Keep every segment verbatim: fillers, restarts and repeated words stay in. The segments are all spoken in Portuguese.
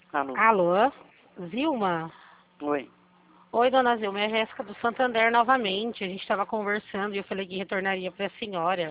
Alô? Alô? Zilma? Oi. Oi, dona Zilma, é a Jéssica do Santander novamente. A gente estava conversando e eu falei que retornaria para a senhora.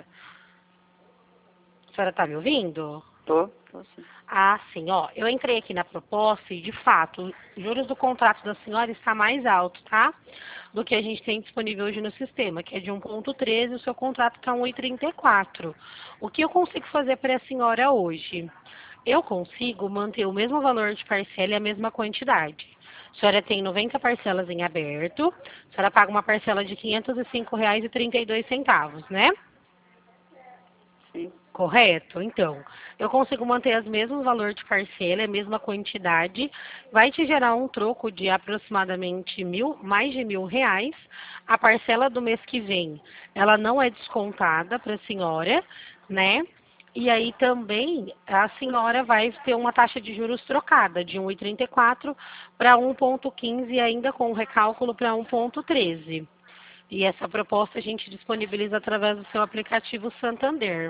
A senhora está me ouvindo? Tô? Tô sim. Ah, sim, ó. Eu entrei aqui na proposta e, de fato, os juros do contrato da senhora está mais alto, tá? Do que a gente tem disponível hoje no sistema, que é de um ponto treze, o seu contrato está um vírgula trinta e quatro. O que eu consigo fazer para a senhora hoje? Eu consigo manter o mesmo valor de parcela e a mesma quantidade. A senhora tem noventa parcelas em aberto, a senhora paga uma parcela de quinhentos e cinco reais e trinta e dois centavos, né? Sim. Correto? Então, eu consigo manter os mesmos valor de parcela, a mesma quantidade, vai te gerar um troco de aproximadamente mil, mais de mil reais. A parcela do mês que vem, ela não é descontada para a senhora, né? E aí também a senhora vai ter uma taxa de juros trocada de um vírgula trinta e quatro para um vírgula quinze e ainda com o recálculo para um vírgula treze. E essa proposta a gente disponibiliza através do seu aplicativo Santander.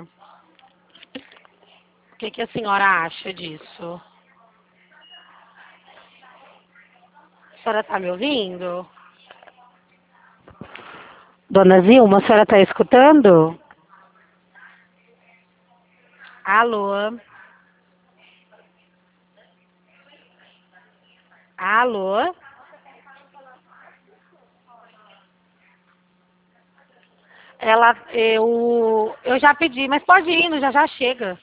O que, que a senhora acha disso? A senhora está me ouvindo? Dona Zilma, a senhora está escutando? Alô? Alô? Ela, eu, eu já pedi, mas pode ir, indo, já já chega.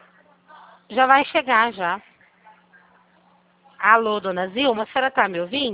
Já vai chegar já. Alô, dona Zilma, a senhora está me ouvindo?